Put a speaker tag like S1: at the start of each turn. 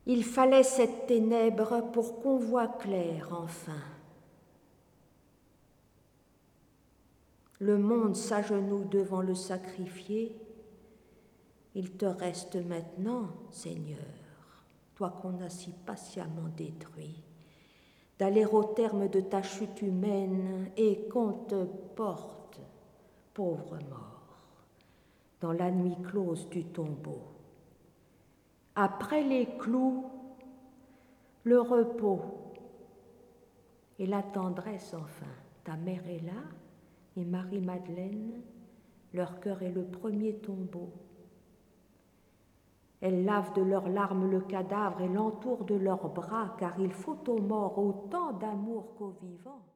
S1: Il fallait cette ténèbre pour qu'on voie clair enfin. Le monde s'agenouille devant le sacrifié. Il te reste maintenant, Seigneur, toi qu'on a si patiemment détruit, d'aller au terme de ta chute humaine et qu'on te porte, pauvre mort, dans la nuit close du tombeau. Après les clous, le repos et la tendresse enfin. Ta mère est là et Marie-Madeleine, leur cœur est le premier tombeau. Elles lavent de leurs larmes le cadavre et l'entourent de leurs bras, car il faut aux morts autant d'amour qu'aux vivants.